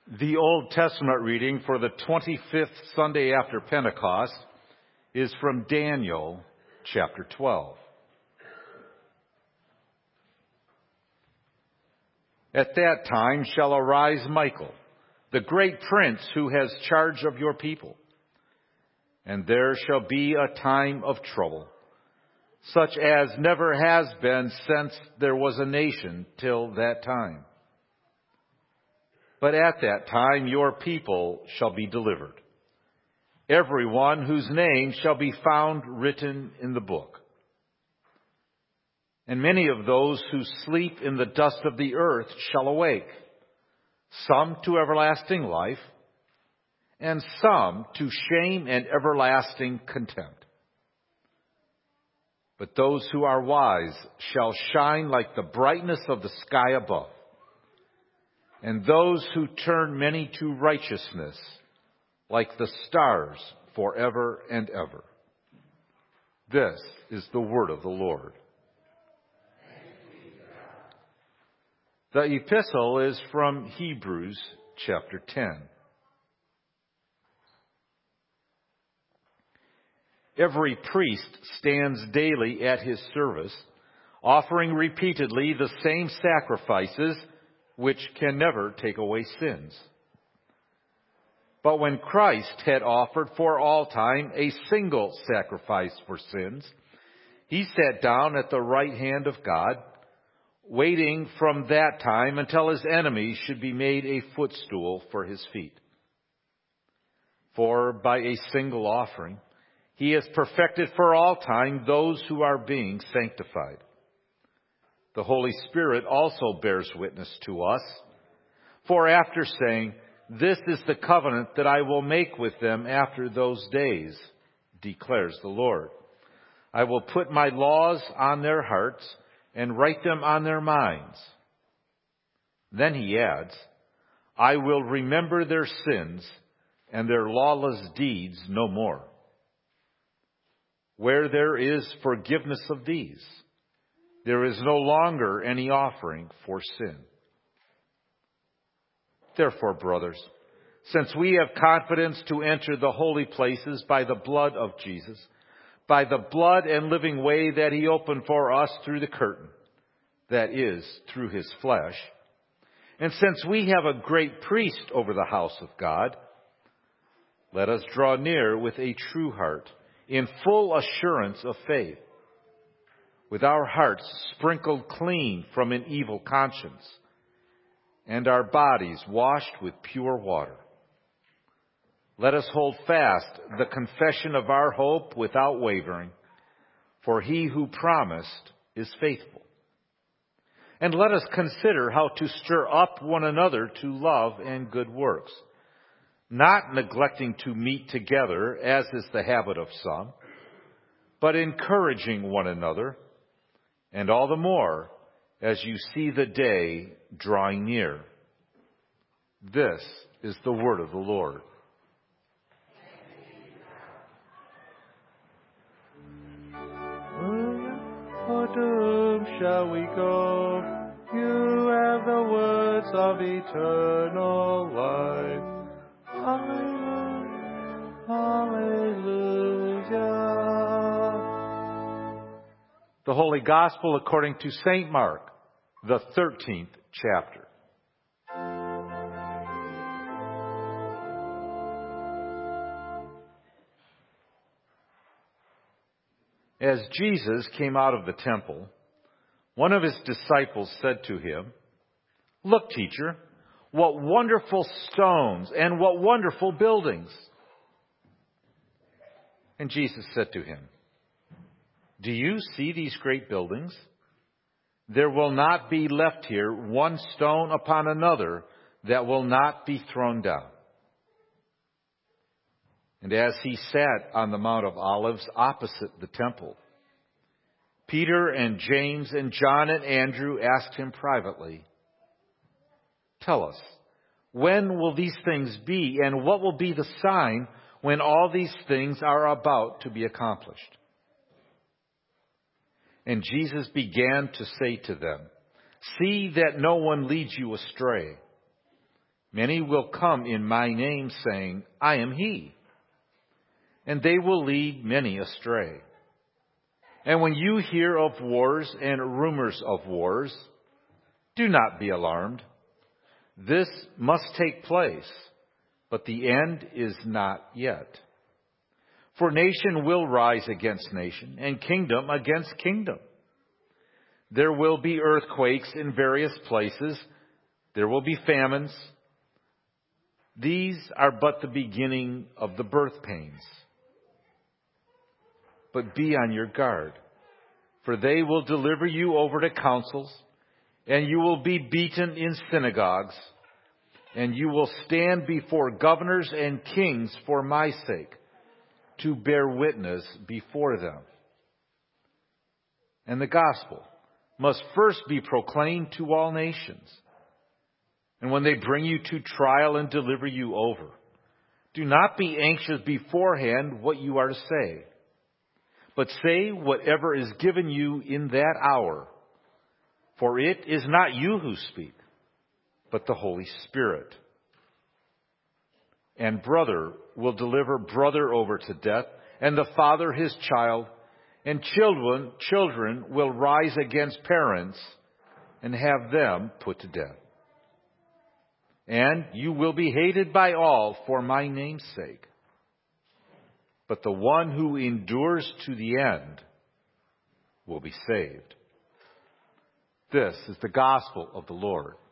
The Old Testament reading for the 25th Sunday after Pentecost is from Daniel chapter 12. At that time shall arise Michael, the great prince who has charge of your people. And there shall be a time of trouble, such as never has been since there was a nation till that time. But at that time your people shall be delivered, everyone whose name shall be found written in the book. And many of those who sleep in the dust of the earth shall awake, some to everlasting life, and some to shame and everlasting contempt. But those who are wise shall shine like the brightness of the sky above, and those who turn many to righteousness like the stars forever and ever. This is the word of the Lord. The epistle is from Hebrews chapter 10. Every priest stands daily at his service, offering repeatedly the same sacrifices which can never take away sins. But when Christ had offered for all time a single sacrifice for sins, he sat down at the right hand of God, waiting from that time until his enemies should be made a footstool for his feet. For by a single offering, he has perfected for all time those who are being sanctified. The Holy Spirit also bears witness to us. For after saying, "This is the covenant that I will make with them after those days," declares the Lord, "I will put my laws on their hearts and write them on their minds." Then he adds, "I will remember their sins and their lawless deeds no more." Where there is forgiveness of these, there is no longer any offering for sin. Therefore, brothers, since we have confidence to enter the holy places by the blood of Jesus, by the blood and living way that he opened for us through the curtain, that is, through his flesh, and since we have a great priest over the house of God, let us draw near with a true heart, in full assurance of faith, with our hearts sprinkled clean from an evil conscience, and our bodies washed with pure water. Let us hold fast the confession of our hope without wavering, for he who promised is faithful. And let us consider how to stir up one another to love and good works, not neglecting to meet together, as is the habit of some, but encouraging one another, and all the more as you see the day drawing near. This is the word of the Lord. For to whom shall we go? You have the words of eternal life. Hallelujah. The Holy Gospel according to St. Mark, the 13th chapter. As Jesus came out of the temple, one of his disciples said to him, "Look, teacher, what wonderful stones and what wonderful buildings." And Jesus said to him, "Do you see these great buildings? There will not be left here one stone upon another that will not be thrown down." And as he sat on the Mount of Olives opposite the temple, Peter and James and John and Andrew asked him privately, "Tell us, when will these things be, and what will be the sign when all these things are about to be accomplished?" And Jesus began to say to them, "See that no one leads you astray. Many will come in my name, saying, I am he. And they will lead many astray. And when you hear of wars and rumors of wars, do not be alarmed. This must take place, but the end is not yet. For nation will rise against nation, and kingdom against kingdom. There will be earthquakes in various places. There will be famines. These are but the beginning of the birth pains. But be on your guard, for they will deliver you over to councils, and you will be beaten in synagogues, and you will stand before governors and kings for my sake, to bear witness before them. And the gospel must first be proclaimed to all nations. And when they bring you to trial and deliver you over, do not be anxious beforehand what you are to say, but say whatever is given you in that hour. For it is not you who speak, but the Holy Spirit. And brother will deliver brother over to death, and the father his child, and children will rise against parents and have them put to death. And you will be hated by all for my name's sake. But the one who endures to the end will be saved. This is the gospel of the Lord.